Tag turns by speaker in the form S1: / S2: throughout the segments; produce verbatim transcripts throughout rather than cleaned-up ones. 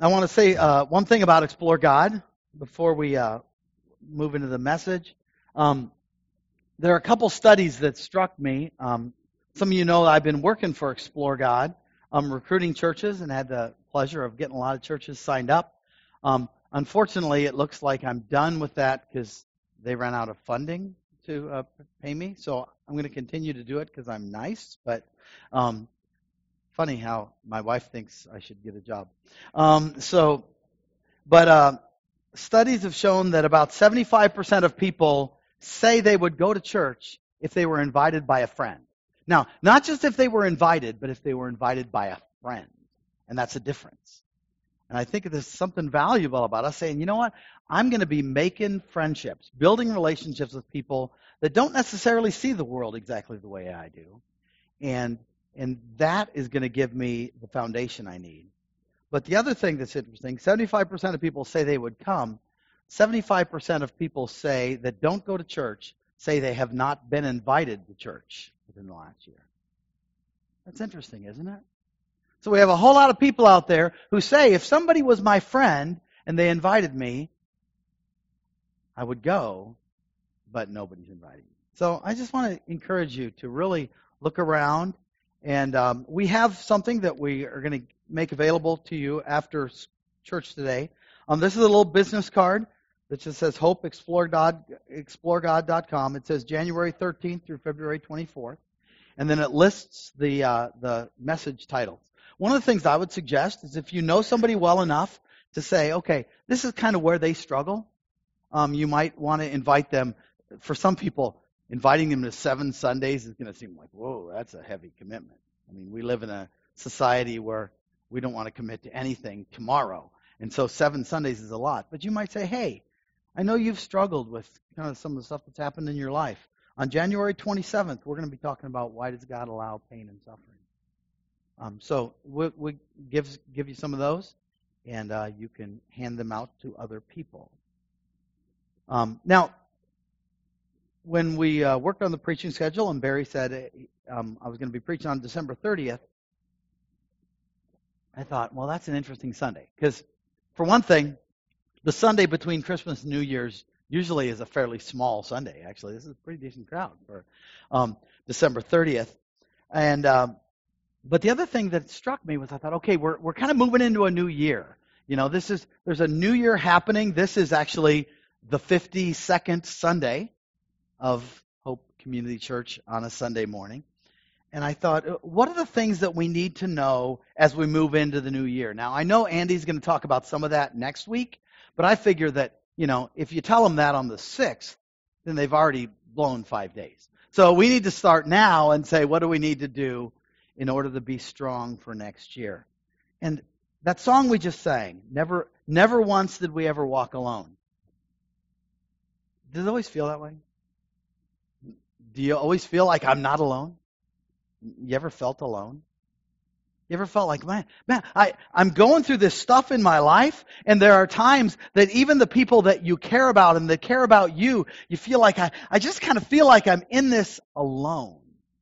S1: I want to say uh, one thing about Explore God before we uh, move into the message. Um, there are a couple studies that struck me. Um, some of you know I've been working for Explore God, um, recruiting churches, and had the pleasure of getting a lot of churches signed up. Um, unfortunately, it looks like I'm done with that because they ran out of funding to uh, pay me. So I'm going to continue to do it because I'm nice, but um, funny how my wife thinks I should get a job. Um, so, but uh, studies have shown that about seventy-five percent of people say they would go to church if they were invited by a friend. Now, not just if they were invited, but if they were invited by a friend. And that's a difference. And I think there's something valuable about us saying, you know what? I'm going to be making friendships, building relationships with people that don't necessarily see the world exactly the way I do. And And that is going to give me the foundation I need. But the other thing that's interesting, seventy-five percent of people say they would come. seventy-five percent of people say that don't go to church say they have not been invited to church within the last year. That's interesting, isn't it? So we have a whole lot of people out there who say, if somebody was my friend and they invited me, I would go, but nobody's inviting me. So I just want to encourage you to really look around. And um, we have something that we are going to make available to you after church today. Um, this is a little business card that just says hope explore god dot com. It says January thirteenth through February twenty-fourth. And then it lists the uh, the message titles. One of the things I would suggest is if you know somebody well enough to say, okay, this is kind of where they struggle, um, you might want to invite them. For some people, inviting them to seven Sundays is going to seem like, whoa, that's a heavy commitment. I mean, we live in a society where we don't want to commit to anything tomorrow. And so seven Sundays is a lot. But you might say, hey, I know you've struggled with kind of some of the stuff that's happened in your life. On January twenty-seventh, we're going to be talking about why does God allow pain and suffering. Um, so we'll, we'll give, give you some of those, and uh, you can hand them out to other people. Um, now, when we uh, worked on the preaching schedule, and Barry said um, I was going to be preaching on December thirtieth, I thought, well, that's an interesting Sunday. Because, for one thing, the Sunday between Christmas and New Year's usually is a fairly small Sunday, actually. This is a pretty decent crowd for um, December thirtieth. And um, But the other thing that struck me was I thought, okay, we're we're kind of moving into a new year. You know, this is there's a new year happening. This is actually the fifty-second Sunday of Hope Community Church on a Sunday morning. And I thought, what are the things that we need to know as we move into the new year? Now, I know Andy's going to talk about some of that next week, but I figure that, you know, if you tell them that on the sixth, then they've already blown five days. So we need to start now and say, what do we need to do in order to be strong for next year? And that song we just sang, never, never once did we ever walk alone. Does it always feel that way? Do you always feel like I'm not alone? You ever felt alone? You ever felt like, man, man, I, I'm going through this stuff in my life, and there are times that even the people that you care about and that care about you, you feel like, I, I just kind of feel like I'm in this alone.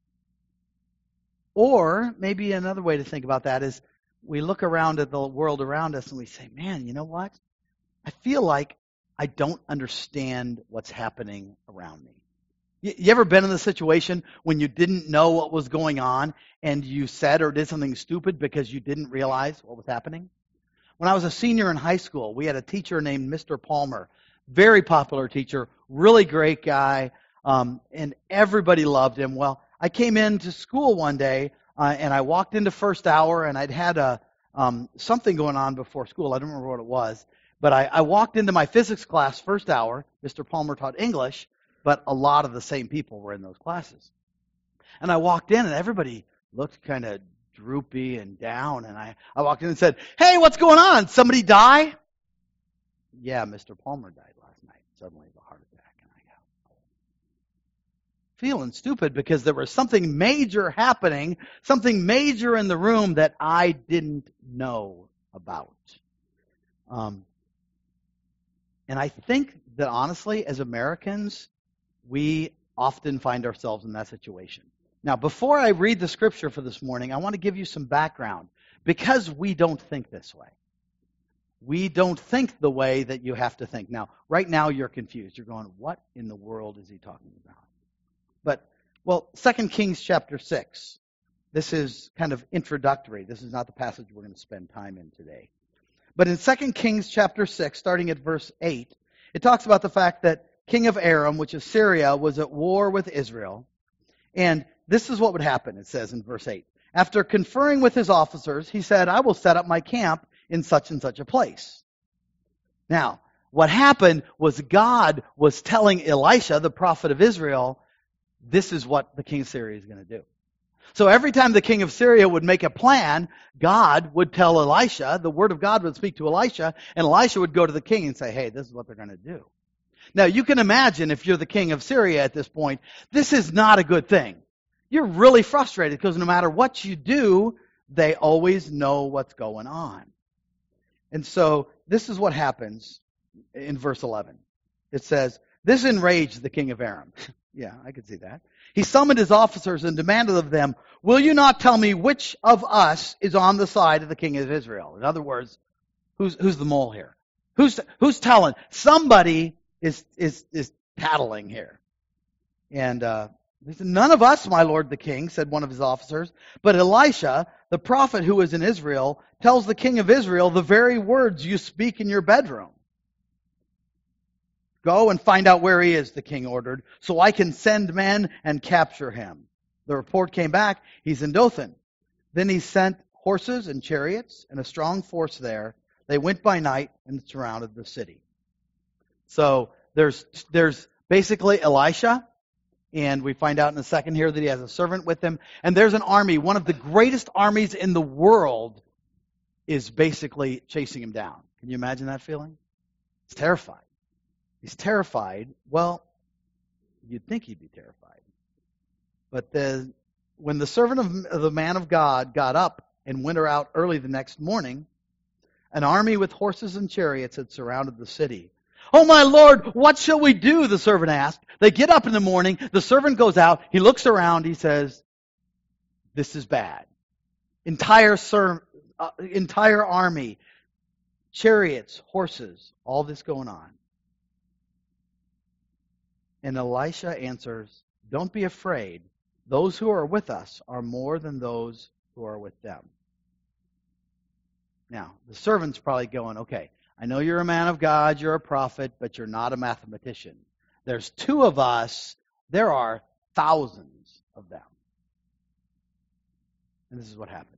S1: Or maybe another way to think about that is we look around at the world around us and we say, man, you know what? I feel like I don't understand what's happening around me. You ever been in the situation when you didn't know what was going on and you said or did something stupid because you didn't realize what was happening? When I was a senior in high school, we had a teacher named Mister Palmer, very popular teacher, really great guy, um, and everybody loved him. Well, I came into school one day uh, and I walked into first hour and I'd had a um, something going on before school. I don't remember what it was, but I, I walked into my physics class first hour. Mister Palmer taught English. But a lot of the same people were in those classes. And I walked in and everybody looked kind of droopy and down. And I, I walked in and said, hey, what's going on? Somebody die? Yeah, Mister Palmer died last night, suddenly of a heart attack. And I go, feeling stupid because there was something major happening, something major in the room that I didn't know about. Um, and I think that honestly, as Americans, we often find ourselves in that situation. Now, before I read the scripture for this morning, I want to give you some background because we don't think this way. We don't think the way that you have to think. Now, right now you're confused. You're going, what in the world is he talking about? But, well, Second Kings chapter six. This is kind of introductory. This is not the passage we're going to spend time in today. But in Second Kings chapter six, starting at verse eight, it talks about the fact that king of Aram, which is Syria, was at war with Israel. And this is what would happen, it says in verse eight. After conferring with his officers, he said, I will set up my camp in such and such a place. Now, what happened was God was telling Elisha, the prophet of Israel, this is what the king of Syria is going to do. So every time the king of Syria would make a plan, God would tell Elisha, the word of God would speak to Elisha, and Elisha would go to the king and say, hey, this is what they're going to do. Now, you can imagine if you're the king of Syria at this point, this is not a good thing. You're really frustrated because no matter what you do, they always know what's going on. And so this is what happens in verse eleven. It says, this enraged the king of Aram. Yeah, I could see that. He summoned his officers and demanded of them, will you not tell me which of us is on the side of the king of Israel? In other words, who's who's the mole here? Who's who's telling? Somebody is is is tattling here. And uh, he said, none of us, my lord the king, said one of his officers. But Elisha, the prophet who is in Israel, tells the king of Israel the very words you speak in your bedroom. Go and find out where he is, the king ordered, so I can send men and capture him. The report came back, he's in Dothan. Then he sent horses and chariots and a strong force there. They went by night and surrounded the city. So there's there's basically Elisha, and we find out in a second here that he has a servant with him. And there's an army, one of the greatest armies in the world is basically chasing him down. Can you imagine that feeling? It's terrifying. He's terrified. Well, you'd think he'd be terrified. But the, when the servant of, of the man of God got up and went out early the next morning, an army with horses and chariots had surrounded the city. Oh, my Lord, what shall we do? The servant asked. They get up in the morning. The servant goes out. He looks around. He says, this is bad. Entire, ser- uh, entire army, chariots, horses, all this going on. And Elisha answers, don't be afraid. Those who are with us are more than those who are with them. Now, the servant's probably going, okay, I know you're a man of God, you're a prophet, but you're not a mathematician. There's two of us, there are thousands of them. And this is what happens.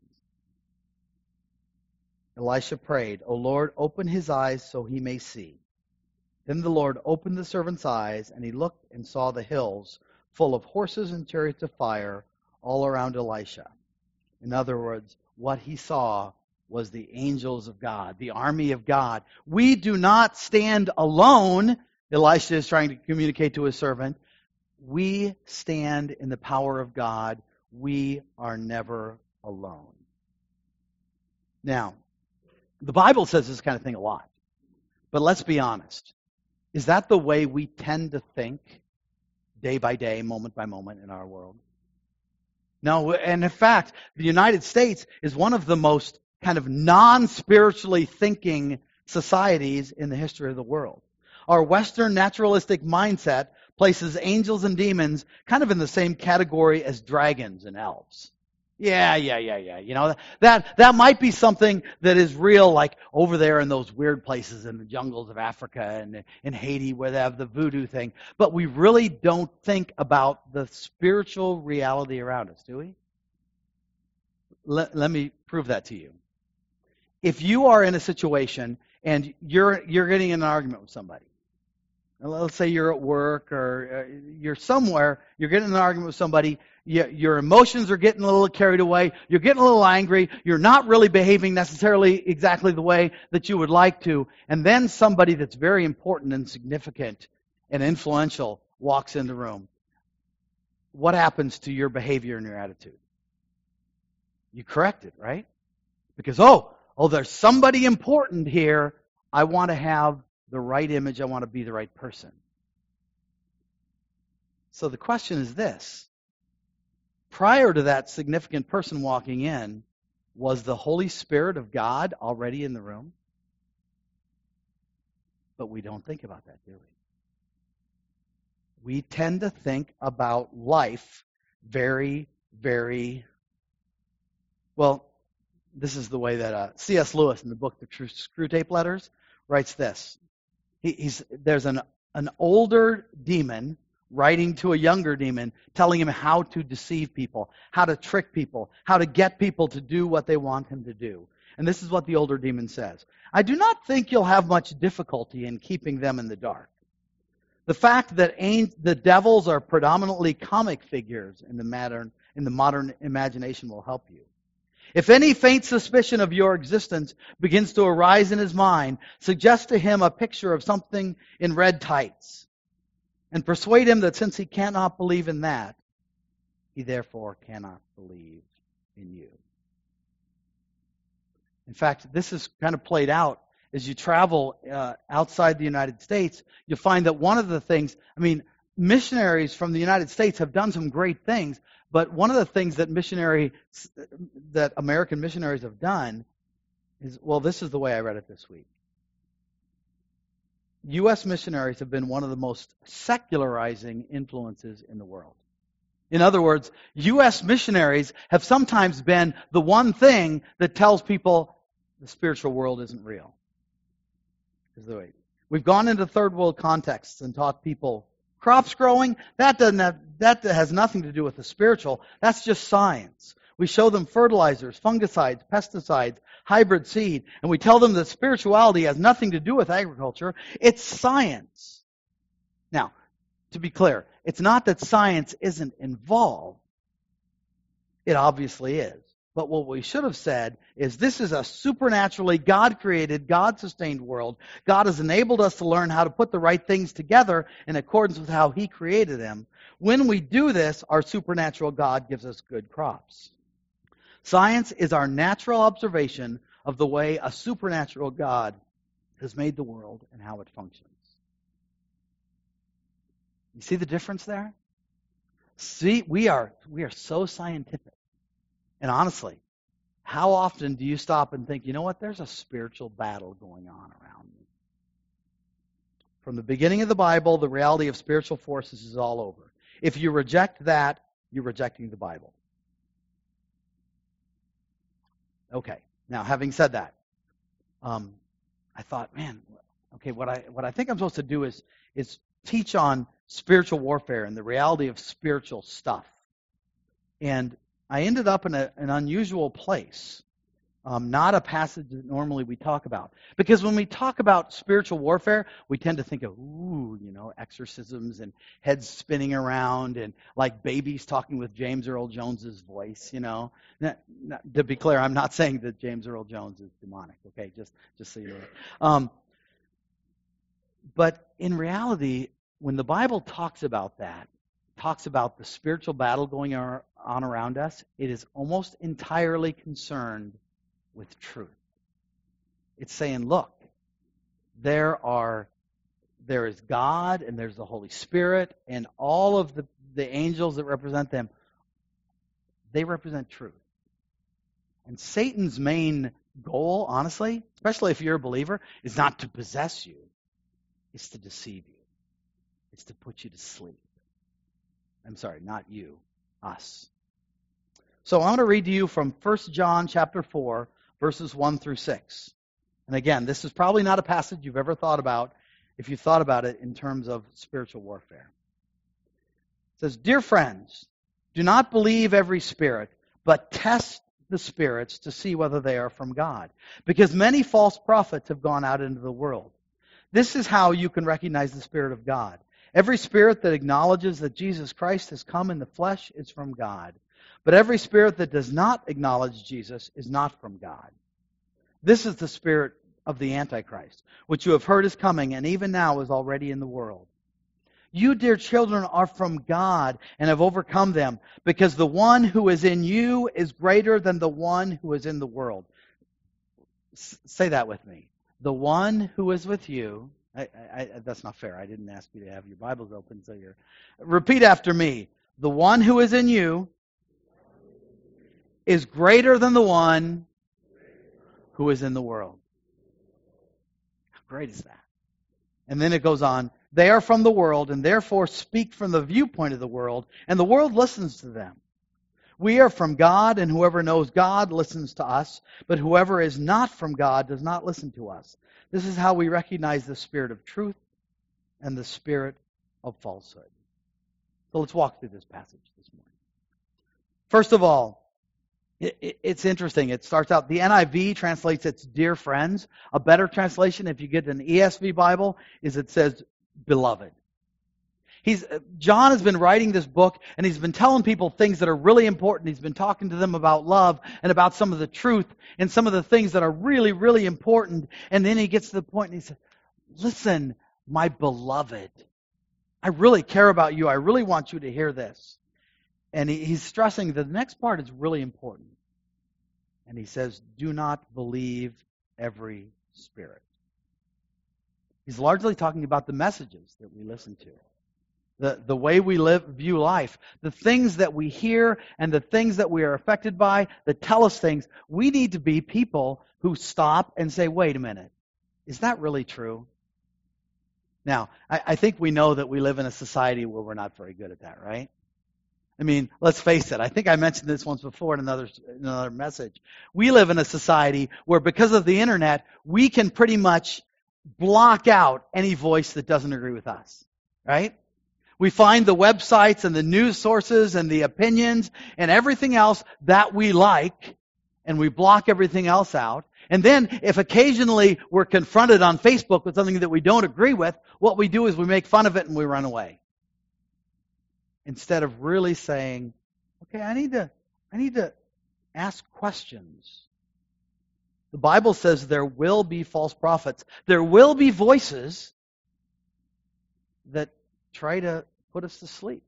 S1: Elisha prayed, O Lord, open his eyes so he may see. Then the Lord opened the servant's eyes, and he looked and saw the hills full of horses and chariots of fire all around Elisha. In other words, what he saw was the angels of God, the army of God. We do not stand alone, Elisha is trying to communicate to his servant. We stand in the power of God. We are never alone. Now, the Bible says this kind of thing a lot. But let's be honest. Is that the way we tend to think day by day, moment by moment in our world? No, and in fact, the United States is one of the most kind of non-spiritually thinking societies in the history of the world. Our Western naturalistic mindset places angels and demons kind of in the same category as dragons and elves. Yeah, yeah, yeah, yeah. You know, that that might be something that is real, like over there in those weird places in the jungles of Africa and in Haiti where they have the voodoo thing. But we really don't think about the spiritual reality around us, do we? Let, let me prove that to you. If you are in a situation and you're you're getting in an argument with somebody, let's say you're at work or you're somewhere, you're getting in an argument with somebody, you, your emotions are getting a little carried away, you're getting a little angry, you're not really behaving necessarily exactly the way that you would like to, and then somebody that's very important and significant and influential walks in the room. What happens to your behavior and your attitude? You correct it, right? Because, oh, oh, there's somebody important here. I want to have the right image. I want to be the right person. So the question is this. Prior to that significant person walking in, was the Holy Spirit of God already in the room? But we don't think about that, do we? We tend to think about life very, very, well, this is the way that uh, C S Lewis in the book The True Screwtape Letters writes this. He, he's There's an, an older demon writing to a younger demon, telling him how to deceive people, how to trick people, how to get people to do what they want him to do. And this is what the older demon says. I do not think you'll have much difficulty in keeping them in the dark. The fact that the devils are predominantly comic figures in the modern, in the modern imagination will help you. If any faint suspicion of your existence begins to arise in his mind, suggest to him a picture of something in red tights, and persuade him that since he cannot believe in that, he therefore cannot believe in you. In fact, this is kind of played out as you travel uh, outside the United States. You'll find that one of the things, I mean, missionaries from the United States have done some great things, but one of the things that missionary, that American missionaries have done is, well, this is the way I read it this week. U S missionaries have been one of the most secularizing influences in the world. In other words, U S missionaries have sometimes been the one thing that tells people the spiritual world isn't real. We've gone into third world contexts and taught people crops growing, that doesn't have, that has nothing to do with the spiritual. That's just science. We show them fertilizers, fungicides, pesticides, hybrid seed, and we tell them that spirituality has nothing to do with agriculture. It's science. Now, to be clear, it's not that science isn't involved. It obviously is. But what we should have said is this is a supernaturally God-created, God-sustained world. God has enabled us to learn how to put the right things together in accordance with how He created them. When we do this, our supernatural God gives us good crops. Science is our natural observation of the way a supernatural God has made the world and how it functions. You see the difference there? See, we are we are so scientific. And honestly, how often do you stop and think, you know what, there's a spiritual battle going on around me? From the beginning of the Bible, the reality of spiritual forces is all over. If you reject that, you're rejecting the Bible. Okay, now having said that, um, I thought, man, okay, what I what I think I'm supposed to do is is teach on spiritual warfare and the reality of spiritual stuff. And I ended up in a, an unusual place, um, not a passage that normally we talk about. Because when we talk about spiritual warfare, we tend to think of, ooh, you know, exorcisms and heads spinning around and like babies talking with James Earl Jones's voice, you know. Now, now, to be clear, I'm not saying that James Earl Jones is demonic, okay, just, just so you know. Um, but in reality, when the Bible talks about that, talks about the spiritual battle going on around us, it is almost entirely concerned with truth. It's saying, look, there are there is God and there's the Holy Spirit and all of the, the angels that represent them, they represent truth. And Satan's main goal, honestly, especially if you're a believer, is not to possess you. It's to deceive you. It's to put you to sleep. I'm sorry, not you, us. So I want to read to you from First John chapter four, verses one through six. And again, this is probably not a passage you've ever thought about if you thought about it in terms of spiritual warfare. It says, "Dear friends, do not believe every spirit, but test the spirits to see whether they are from God, because many false prophets have gone out into the world. This is how you can recognize the Spirit of God. Every spirit that acknowledges that Jesus Christ has come in the flesh is from God. But every spirit that does not acknowledge Jesus is not from God. This is the spirit of the Antichrist, which you have heard is coming, and even now is already in the world. You, dear children, are from God and have overcome them, because the one who is in you is greater than the one who is in the world." S- say that with me. The one who is with you... I, I, that's not fair. I didn't ask you to have your Bibles open, so you're... Repeat after me. The one who is in you is greater than the one who is in the world. How great is that? And then it goes on, they are from the world and therefore speak from the viewpoint of the world, and the world listens to them. We are from God, and whoever knows God listens to us, but whoever is not from God does not listen to us. This is how we recognize the spirit of truth and the spirit of falsehood. So let's walk through this passage this morning. First of all, it, it, it's interesting. It starts out, the N I V translates its dear friends. A better translation, if you get an E S V Bible, is it says beloved. He's John has been writing this book, and he's been telling people things that are really important. He's been talking to them about love and about some of the truth and some of the things that are really, really important. And then he gets to the point and he says, listen, my beloved, I really care about you. I really want you to hear this. And he, he's stressing that the next part is really important. And he says, do not believe every spirit. He's largely talking about the messages that we listen to. The, the way we live, view life, the things that we hear and the things that we are affected by that tell us things. We need to be people who stop and say, wait a minute, is that really true? Now, I, I think we know that we live in a society where we're not very good at that, right? I mean, let's face it. I think I mentioned this once before in another, in another message. We live in a society where because of the internet, we can pretty much block out any voice that doesn't agree with us, right? We find the websites and the news sources and the opinions and everything else that we like, and we block everything else out. And then, if occasionally we're confronted on Facebook with something that we don't agree with, what we do is we make fun of it and we run away. Instead of really saying, okay, I need to, I need to ask questions. The Bible says there will be false prophets. There will be voices that try to put us to sleep,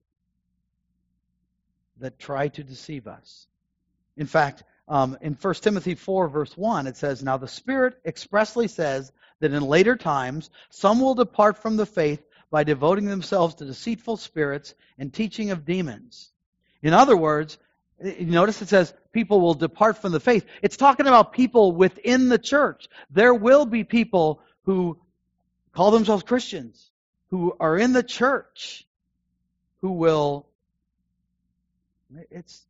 S1: that try to deceive us. In fact, um, in First Timothy four, verse one, it says, now the Spirit expressly says that in later times some will depart from the faith by devoting themselves to deceitful spirits and teaching of demons. In other words, you notice it says people will depart from the faith. It's talking about people within the church. There will be people who call themselves Christians, who are in the church, who will, it's,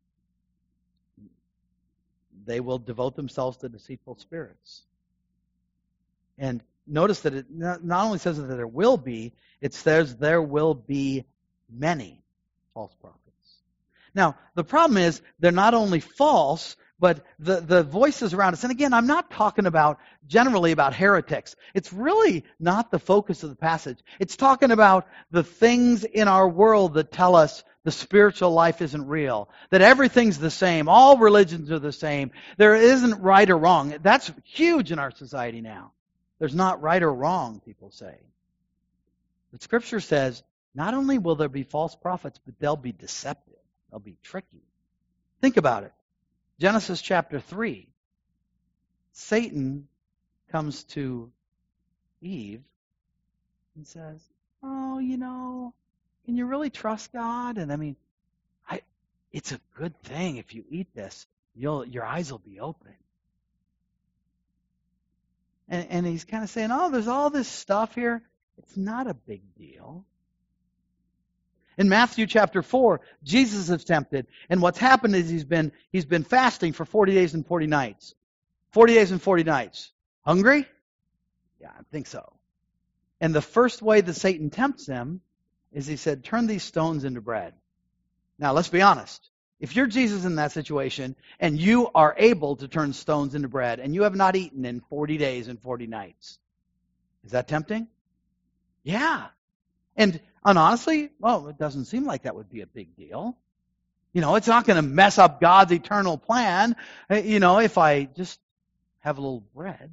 S1: they will devote themselves to deceitful spirits. And notice that it not only says that there will be, it says there will be many false prophets. Now, the problem is they're not only false, but the, the voices around us, and again, I'm not talking about generally about heretics. It's really not the focus of the passage. It's talking about the things in our world that tell us the spiritual life isn't real, that everything's the same, all religions are the same, there isn't right or wrong. That's huge in our society now. There's not right or wrong, people say. But Scripture says, not only will there be false prophets, but they'll be deceptive. They'll be tricky. Think about it. Genesis chapter three. Satan comes to Eve and says, oh, you know, can you really trust God? And I mean, I, it's a good thing if you eat this, you'll, your eyes will be open. And, and he's kind of saying, oh, there's all this stuff here. It's not a big deal. In Matthew chapter four, Jesus is tempted, and what's happened is he's been he's been fasting for forty days and forty nights. forty days and forty nights. Hungry? Yeah, I think so. And the first way that Satan tempts him is he said, turn these stones into bread. Now, let's be honest. If you're Jesus in that situation, and you are able to turn stones into bread, and you have not eaten in forty days and forty nights, is that tempting? Yeah. And And honestly, well, it doesn't seem like that would be a big deal. You know, it's not going to mess up God's eternal plan, you know, if I just have a little bread.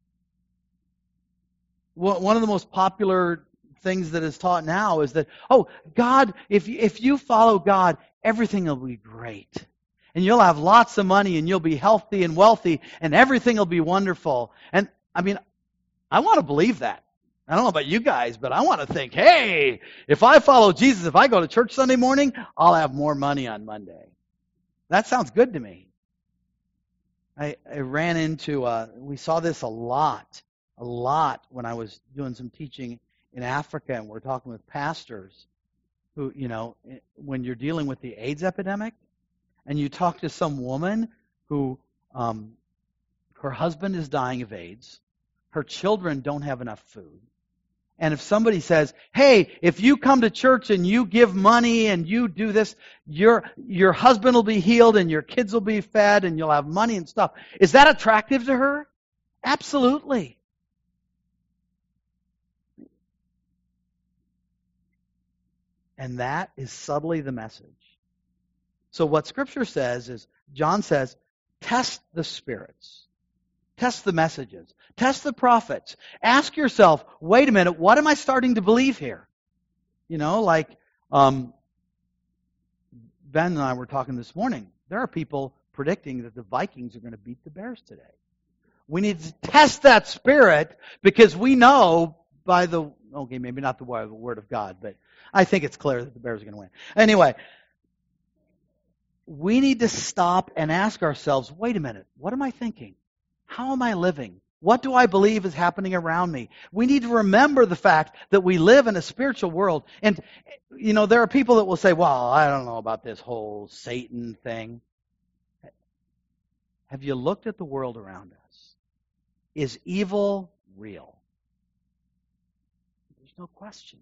S1: One of the most popular things that is taught now is that, oh, God, if you, if you follow God, everything will be great. And you'll have lots of money, and you'll be healthy and wealthy, and everything will be wonderful. And, I mean, I want to believe that. I don't know about you guys, but I want to think, hey, if I follow Jesus, if I go to church Sunday morning, I'll have more money on Monday. That sounds good to me. I, I ran into, uh, we saw this a lot, a lot when I was doing some teaching in Africa, and we're talking with pastors who, you know, when you're dealing with the AIDS epidemic, and you talk to some woman who, um, her husband is dying of AIDS, her children don't have enough food, and if somebody says, hey, if you come to church and you give money and you do this, your your husband will be healed and your kids will be fed and you'll have money and stuff, is that attractive to her? Absolutely. And that is subtly the message. So what Scripture says is, John says, test the spirits. Test the messages. Test the prophets. Ask yourself, wait a minute, what am I starting to believe here? You know, like um, Ben and I were talking this morning. There are people predicting that the Vikings are going to beat the Bears today. We need to test that spirit because we know by the, okay, maybe not the Word of God, but I think it's clear that the Bears are going to win. Anyway, we need to stop and ask ourselves, wait a minute, what am I thinking? How am I living? What do I believe is happening around me? We need to remember the fact that we live in a spiritual world. And, you know, there are people that will say, well, I don't know about this whole Satan thing. Have you looked at the world around us? Is evil real? There's no question.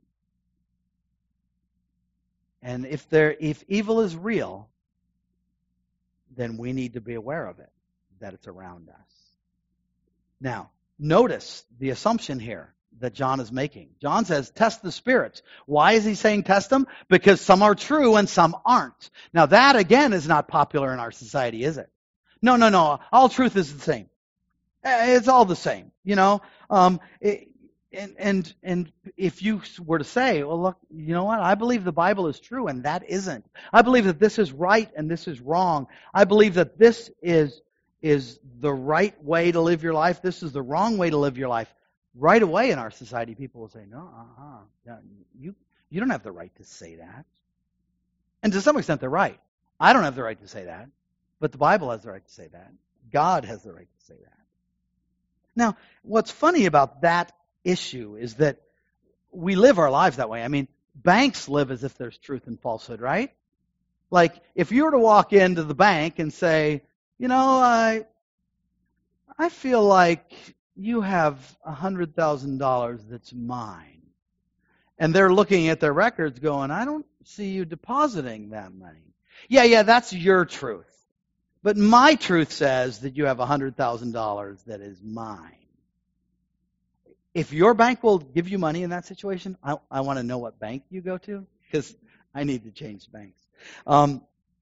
S1: And if there, if evil is real, then we need to be aware of it, that it's around us. Now, notice the assumption here that John is making. John says, test the spirits. Why is he saying test them? Because some are true and some aren't. Now that, again, is not popular in our society, is it? No, no, no. All truth is the same. It's all the same, you know. Um, it, and, and, and if you were to say, well, look, you know what? I believe the Bible is true and that isn't. I believe that this is right and this is wrong. I believe that this is is the right way to live your life. This is the wrong way to live your life. Right away in our society, people will say, no, uh-huh, no, you, you don't have the right to say that. And to some extent, they're right. I don't have the right to say that, but the Bible has the right to say that. God has the right to say that. Now, what's funny about that issue is that we live our lives that way. I mean, banks live as if there's truth and falsehood, right? Like, if you were to walk into the bank and say, you know, I I feel like you have one hundred thousand dollars that's mine. And they're looking at their records going, I don't see you depositing that money. Yeah, yeah, that's your truth. But my truth says that you have one hundred thousand dollars that is mine. If your bank will give you money in that situation, I, I want to know what bank you go to because I need to change banks. Um,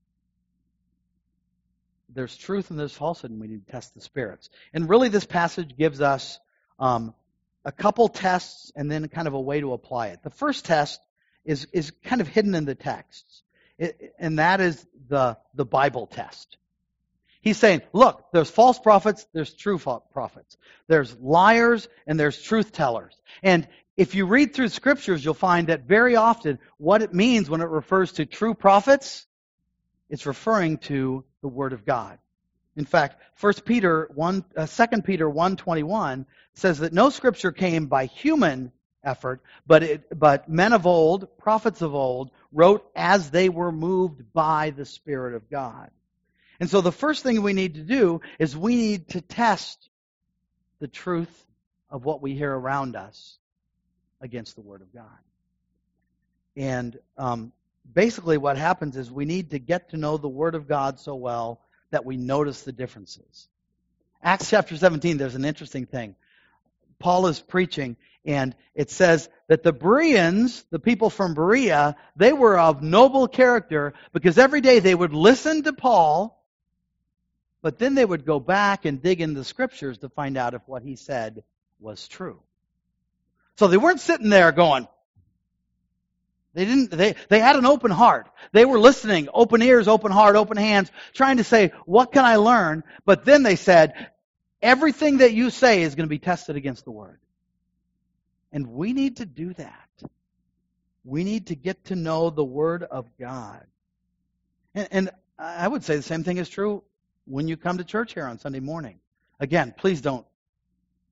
S1: There's truth and there's falsehood, and we need to test the spirits. And really this passage gives us um, a couple tests and then kind of a way to apply it. The first test is, is kind of hidden in the texts, it, and that is the, the Bible test. He's saying, look, there's false prophets, there's true prophets. There's liars and there's truth tellers. And if you read through scriptures, you'll find that very often what it means when it refers to true prophets, it's referring to the Word of God. In fact, First Peter one, uh, Second Peter one twenty-one says that no scripture came by human effort, but it, but men of old, prophets of old, wrote as they were moved by the Spirit of God. And so the first thing we need to do is we need to test the truth of what we hear around us against the Word of God. And um, basically what happens is we need to get to know the Word of God so well that we notice the differences. Acts chapter seventeen, there's an interesting thing. Paul is preaching, and it says that the Bereans, the people from Berea, they were of noble character because every day they would listen to Paul, but then they would go back and dig into the Scriptures to find out if what he said was true. So they weren't sitting there going, They didn't. They they had an open heart. They were listening, open ears, open heart, open hands, trying to say, "What can I learn?" But then they said, "Everything that you say is going to be tested against the Word." And we need to do that. We need to get to know the Word of God. And, and I would say the same thing is true when you come to church here on Sunday morning. Again, please don't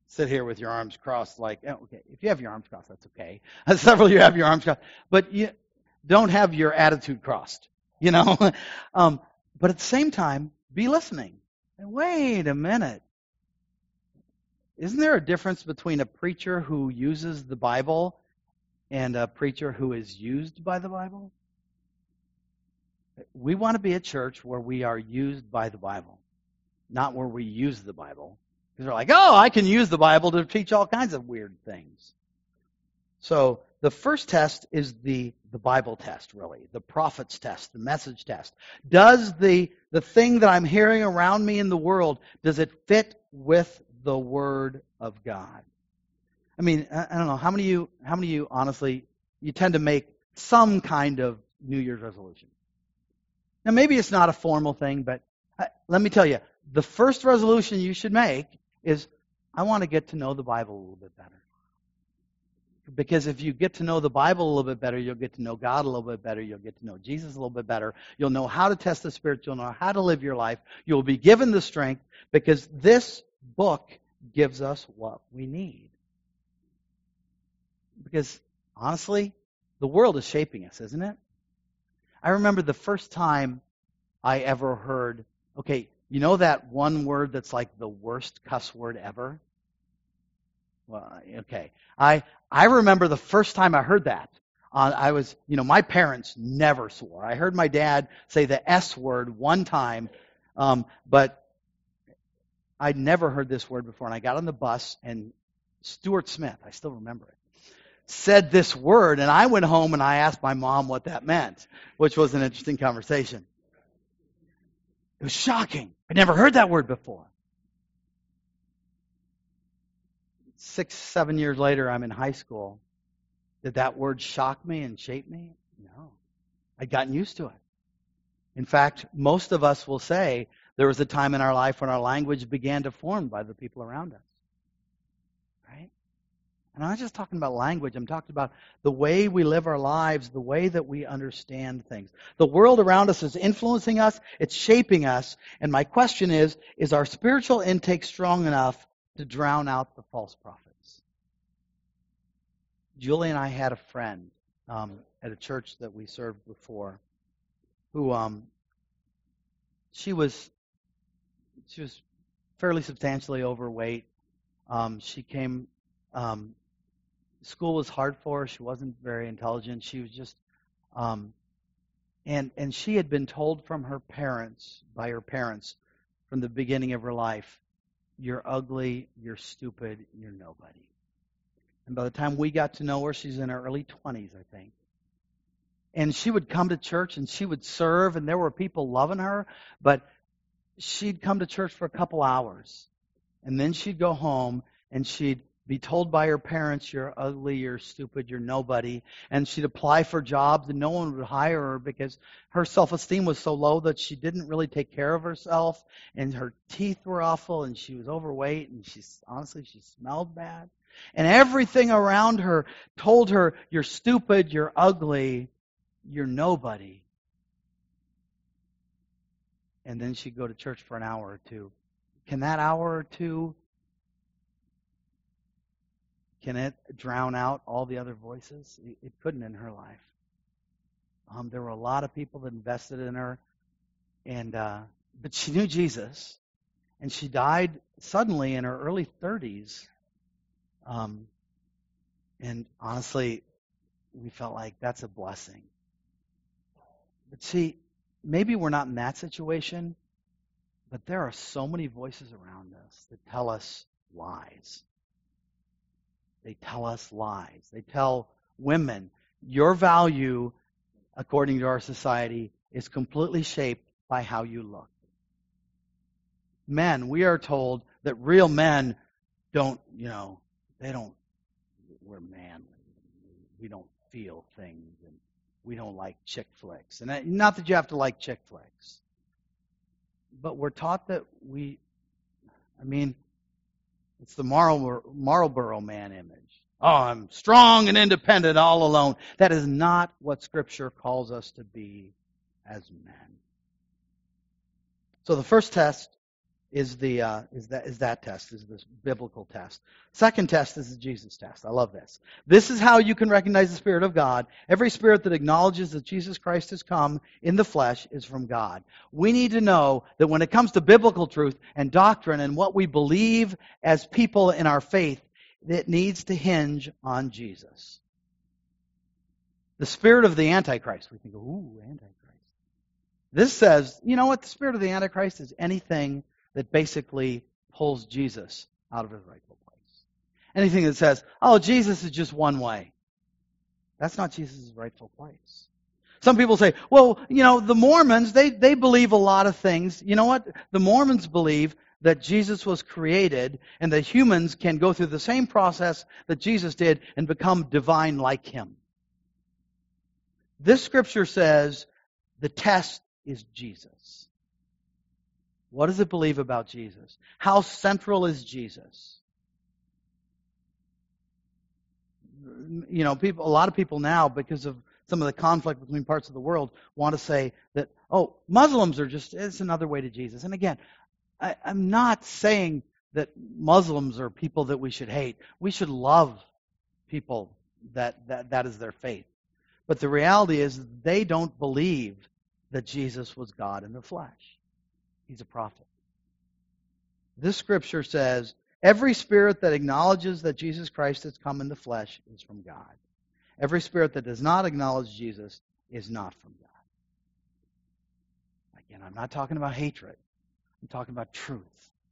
S1: sit here with your arms crossed like, oh, okay, if you have your arms crossed, that's okay. Several of you have your arms crossed. But you don't have your attitude crossed, you know. um, but at the same time, be listening. And wait a minute. Isn't there a difference between a preacher who uses the Bible and a preacher who is used by the Bible? We want to be a church where we are used by the Bible, not where we use the Bible. Because we're like, oh, I can use the Bible to teach all kinds of weird things. So the first test is the, the Bible test, really. The prophet's test, the message test. Does the, the thing that I'm hearing around me in the world, does it fit with the Word of God? I mean, I, I don't know, how many of you, how many of you, honestly, you tend to make some kind of New Year's resolution? Now, maybe it's not a formal thing, but uh, let me tell you, the first resolution you should make is, I want to get to know the Bible a little bit better. Because if you get to know the Bible a little bit better, you'll get to know God a little bit better. You'll get to know Jesus a little bit better. You'll know how to test the Spirit. You'll know how to live your life. You'll be given the strength because this book gives us what we need. Because, honestly, the world is shaping us, isn't it? I remember the first time I ever heard, okay, you know that one word that's like the worst cuss word ever? Well, okay. I I remember the first time I heard that. Uh, I was, you know, my parents never swore. I heard my dad say the S word one time, um, but I'd never heard this word before. And I got on the bus, and Stuart Smith, I still remember it, said this word, and I went home and I asked my mom what that meant, which was an interesting conversation. It was shocking. I'd never heard that word before. Six, seven years later, I'm in high school. Did that word shock me and shape me? No. I'd gotten used to it. In fact, most of us will say there was a time in our life when our language began to form by the people around us. Right? And I'm not just talking about language. I'm talking about the way we live our lives, the way that we understand things. The world around us is influencing us. It's shaping us. And my question is, is our spiritual intake strong enough to drown out the false prophets? Julie and I had a friend um, at a church that we served before who um, she was she was fairly substantially overweight. Um, she came... Um, School was hard for her. She wasn't very intelligent. She was just, um, and and she had been told from her parents, by her parents, from the beginning of her life, you're ugly, you're stupid, you're nobody. And by the time we got to know her, she's in her early twenties, I think. And she would come to church and she would serve, and there were people loving her, but she'd come to church for a couple hours, and then she'd go home and she'd be told by her parents, you're ugly, you're stupid, you're nobody. And she'd apply for jobs and no one would hire her because her self-esteem was so low that she didn't really take care of herself. And her teeth were awful and she was overweight and she, honestly, she smelled bad. And everything around her told her, you're stupid, you're ugly, you're nobody. And then she'd go to church for an hour or two. Can that hour or two, can it drown out all the other voices? It couldn't in her life. Um, there were a lot of people that invested in her, and uh, but she knew Jesus, and she died suddenly in her early thirties. Um, and honestly, we felt like that's a blessing. But see, maybe we're not in that situation, but there are so many voices around us that tell us lies. They tell us lies. They tell women, your value, according to our society, is completely shaped by how you look. Men, we are told that real men don't, you know, they don't, we're manly. We don't feel things, and we don't like chick flicks. And not that you have to like chick flicks, but we're taught that we, I mean, it's the Marl- Marlboro Man image. Oh, I'm strong and independent all alone. That is not what Scripture calls us to be as men. So the first test is the uh, is that is that test, is this biblical test. Second test is the Jesus test. I love this. This is how you can recognize the Spirit of God. Every spirit that acknowledges that Jesus Christ has come in the flesh is from God. We need to know that when it comes to biblical truth and doctrine and what we believe as people in our faith, it needs to hinge on Jesus. The spirit of the Antichrist. We think, ooh, Antichrist. This says, you know what? The spirit of the Antichrist is anything that basically pulls Jesus out of his rightful place. Anything that says, oh, Jesus is just one way. That's not Jesus' rightful place. Some people say, well, you know, the Mormons, they, they believe a lot of things. You know what? The Mormons believe that Jesus was created and that humans can go through the same process that Jesus did and become divine like him. This scripture says the test is Jesus. What does it believe about Jesus? How central is Jesus? You know, people. A lot of people now, because of some of the conflict between parts of the world, want to say that, oh, Muslims are just, it's another way to Jesus. And again, I, I'm not saying that Muslims are people that we should hate. We should love people that that, that is their faith. But the reality is they don't believe that Jesus was God in the flesh. He's a prophet. This scripture says, every spirit that acknowledges that Jesus Christ has come in the flesh is from God. Every spirit that does not acknowledge Jesus is not from God. Again, I'm not talking about hatred. I'm talking about truth.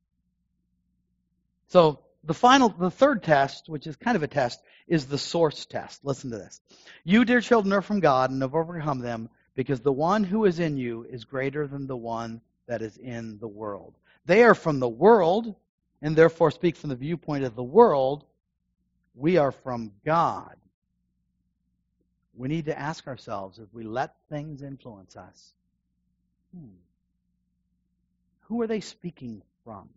S1: So, the final, the third test, which is kind of a test, is the source test. Listen to this. You, dear children, are from God and have overcome them, because the one who is in you is greater than the one that is in the world. They are from the world, and therefore speak from the viewpoint of the world. We are from God. We need to ask ourselves, if we let things influence us, hmm, who are they speaking from?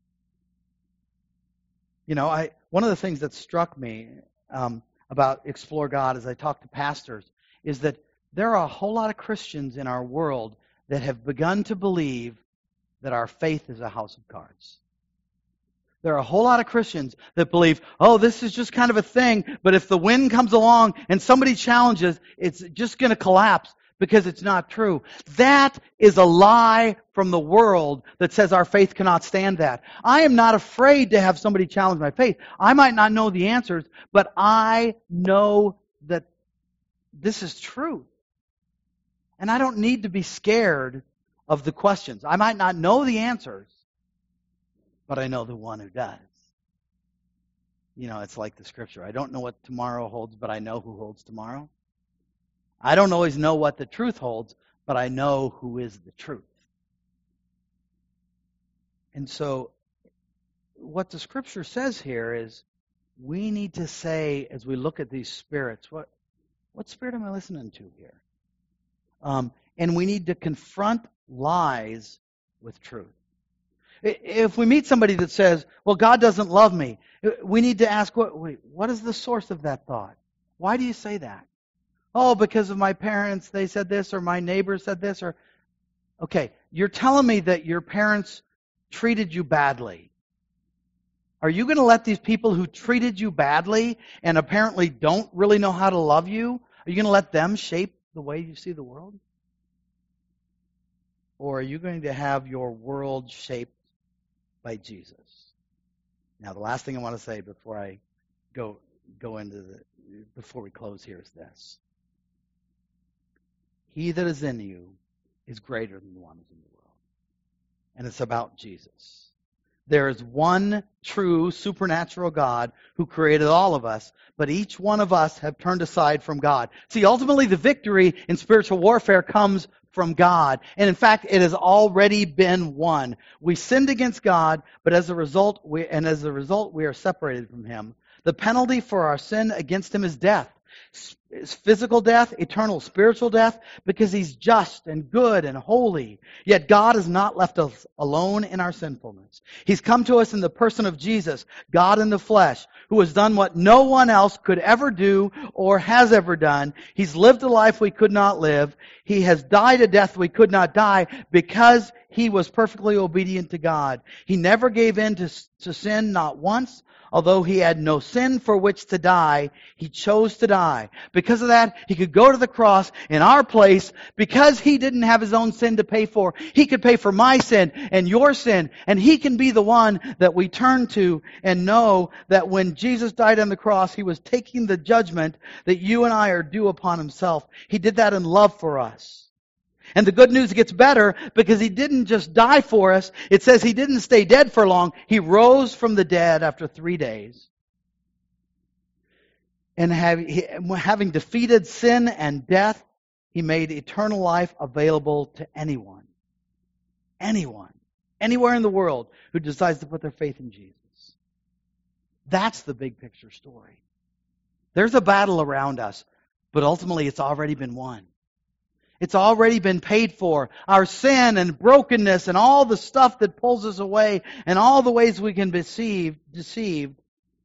S1: You know, I one of the things that struck me um, about Explore God as I talk to pastors is that there are a whole lot of Christians in our world that have begun to believe that our faith is a house of cards. There are a whole lot of Christians that believe, oh, this is just kind of a thing, but if the wind comes along and somebody challenges, it's just going to collapse because it's not true. That is a lie from the world that says our faith cannot stand that. I am not afraid to have somebody challenge my faith. I might not know the answers, but I know that this is true. And I don't need to be scared of the questions. I might not know the answers, but I know the one who does. You know, it's like the scripture. I don't know what tomorrow holds, but I know who holds tomorrow. I don't always know what the truth holds, but I know who is the truth. And so, what the scripture says here is, we need to say, as we look at these spirits, what, what spirit am I listening to here? Um, and we need to confront lies with truth. If we meet somebody that says, well, God doesn't love me, we need to ask, what, wait, what is the source of that thought? Why do you say that? Oh, because of my parents, they said this, or my neighbor said this, or... Okay, you're telling me that your parents treated you badly. Are you going to let these people who treated you badly and apparently don't really know how to love you, are you going to let them shape the way you see the world? Or are you going to have your world shaped by Jesus? Now, the last thing I want to say before I go go into the before we close here is this: He that is in you is greater than the one who's in the world, and it's about Jesus. There is one true supernatural God who created all of us, but each one of us have turned aside from God. See, ultimately the victory in spiritual warfare comes from God. And in fact, it has already been won. We sinned against God, but as a result, we, and as a result, we are separated from Him. The penalty for our sin against Him is death. It's physical death, eternal spiritual death, because He's just and good and holy. Yet God has not left us alone in our sinfulness. He's come to us in the person of Jesus, God in the flesh, who has done what no one else could ever do or has ever done. He's lived a life we could not live. He has died a death we could not die because he was perfectly obedient to God. He never gave in to, to sin, not once. Although he had no sin for which to die, he chose to die. Because of that, he could go to the cross in our place. Because he didn't have his own sin to pay for, he could pay for my sin and your sin. And he can be the one that we turn to and know that when Jesus died on the cross, he was taking the judgment that you and I are due upon himself. He did that in love for us. And the good news gets better because he didn't just die for us. It says he didn't stay dead for long. He rose from the dead after three days. And having defeated sin and death, he made eternal life available to anyone. Anyone. Anywhere in the world who decides to put their faith in Jesus. That's the big picture story. There's a battle around us, but ultimately it's already been won. It's already been paid for. Our sin and brokenness and all the stuff that pulls us away and all the ways we can be deceived, deceived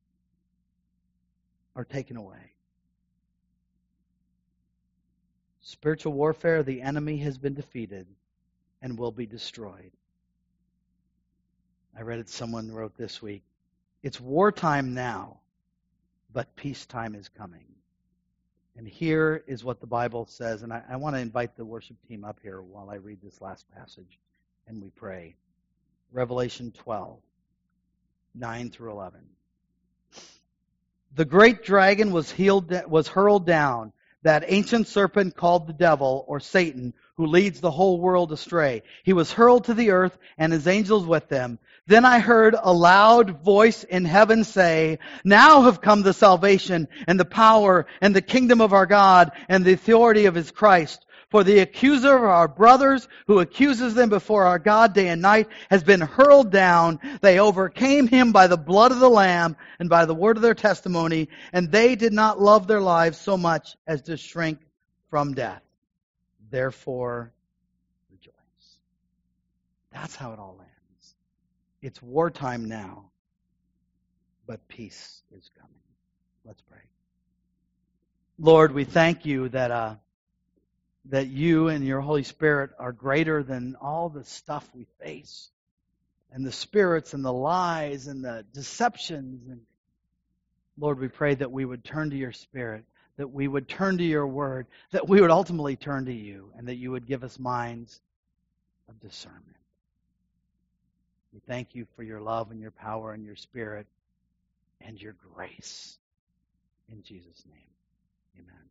S1: are taken away. Spiritual warfare, the enemy has been defeated and will be destroyed. I read it, someone wrote this week, it's wartime now, but peacetime is coming. And here is what the Bible says, and I, I want to invite the worship team up here while I read this last passage, and we pray. Revelation twelve, nine through eleven. The great dragon was, healed, was hurled down, that ancient serpent called the devil, or Satan, who leads the whole world astray. He was hurled to the earth, and his angels with them. Then I heard a loud voice in heaven say, now have come the salvation, and the power, and the kingdom of our God, and the authority of his Christ. For the accuser of our brothers, who accuses them before our God day and night, has been hurled down. They overcame him by the blood of the Lamb, and by the word of their testimony, and they did not love their lives so much as to shrink from death. Therefore, rejoice. That's how it all lands. It's wartime now, but peace is coming. Let's pray. Lord, we thank you that uh, that you and your Holy Spirit are greater than all the stuff we face, and the spirits and the lies and the deceptions. And Lord, we pray that we would turn to your Spirit, that we would turn to your word, that we would ultimately turn to you, and that you would give us minds of discernment. We thank you for your love and your power and your Spirit and your grace. In Jesus' name, amen.